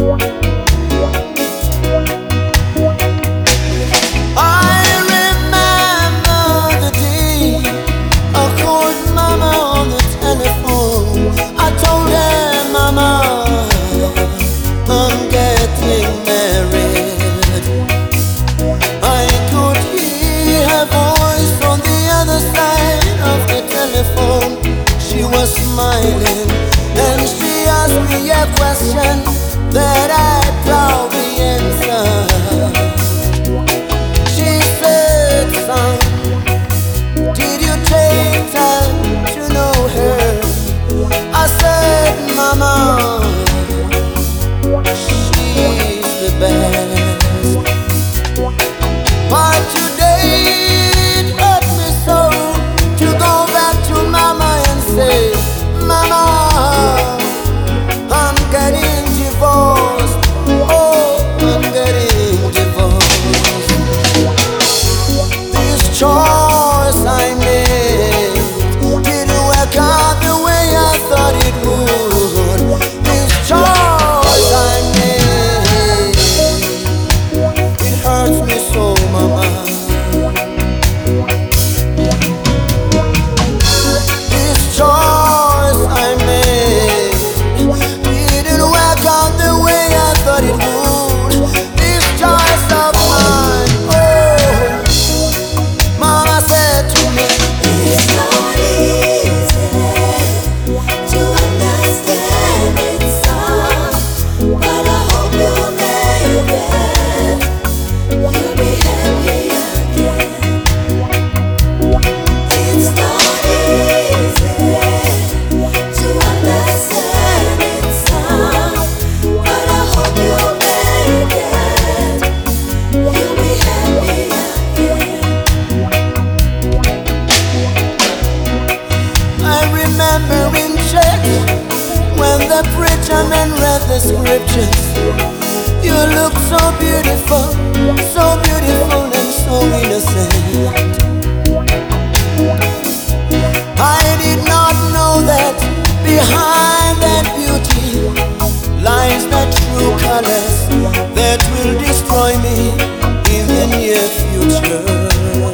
I remember the day I called Mama on the telephone. I told her, Mama, I'm getting married. I could hear her voice on the other side of the telephone. She was smiling and she asked me a question that I proudly answered. She said, son, did you take time to know her? I said, Mama, she's the best. But today it hurt me so to go back to Mama and say, Mama, I'm getting divorced. Oh, I'm getting divorced. This choice I made didn't work out the way I thought it would. This choice I made, it hurts me so, Mama. This choice I made didn't work out the way I thought it would. This choice of mine, oh, Mama said to me, It's not easy to understand it, son, but I hope you'll make it. You'll be happy again. It's not easy to understand it, son, but I hope you'll make it. You'll be happy again. I remember in church when the preacher man read the scriptures. You look so beautiful and so innocent. I did not know that behind that beauty lies the true colors that will destroy me in the near future.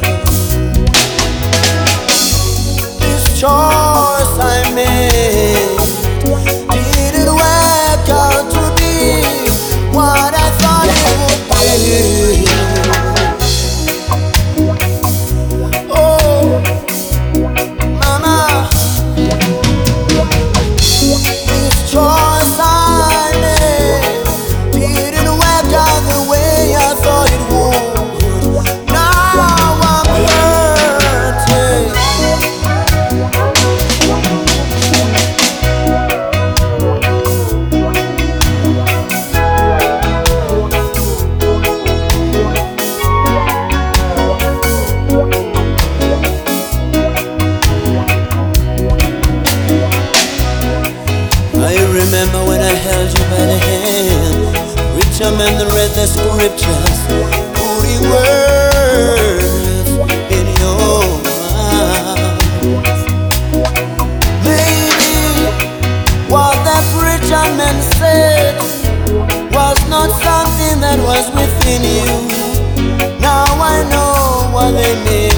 This choice I made didn't work out to be what I thought it would be. Oh, Mama, this choice I made didn't work out the way I thought it would. Now I'm hurting. I remember when I held you by the hand. Preacher man read the scriptures, putting words in your mouth. Maybe what the preacher man said was not something that was within you. Now I know what they mean.